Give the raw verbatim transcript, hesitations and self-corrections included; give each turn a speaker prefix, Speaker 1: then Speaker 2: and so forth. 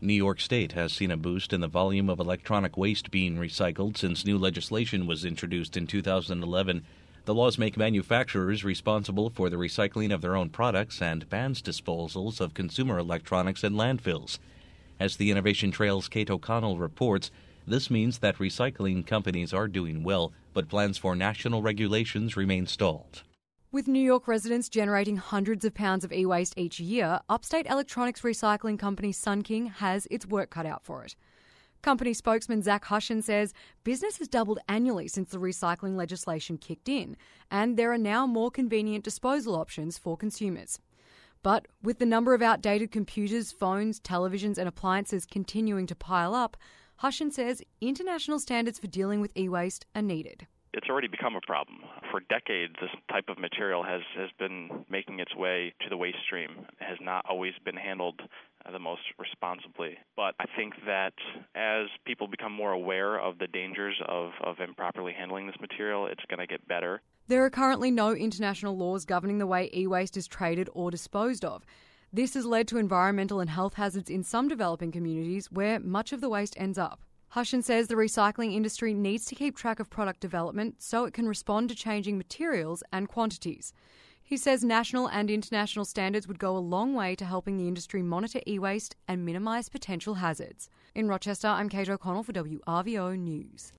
Speaker 1: New York State has seen a boost in the volume of electronic waste being recycled since new legislation was introduced in two thousand eleven. The laws make manufacturers responsible for the recycling of their own products and bans disposals of consumer electronics in landfills. As the Innovation Trail's Kate O'Connell reports, this means that recycling companies are doing well, but plans for national regulations remain stalled.
Speaker 2: With New York residents generating hundreds of pounds of e-waste each year, upstate electronics recycling company Sun King has its work cut out for it. Company spokesman Zach Hushin says business has doubled annually since the recycling legislation kicked in, and there are now more convenient disposal options for consumers. But with the number of outdated computers, phones, televisions and appliances continuing to pile up, Hushin says international standards for dealing with e-waste are needed.
Speaker 3: It's already become a problem. For decades, this type of material has, has been making its way to the waste stream. It has not always been handled uh, the most responsibly. But I think that as people become more aware of the dangers of, of improperly handling this material, it's going to get better.
Speaker 2: There are currently no international laws governing the way e-waste is traded or disposed of. This has led to environmental and health hazards in some developing communities where much of the waste ends up. Hushin says the recycling industry needs to keep track of product development so it can respond to changing materials and quantities. He says national and international standards would go a long way to helping the industry monitor e-waste and minimise potential hazards. In Rochester, I'm Kate O'Connell for W R V O News.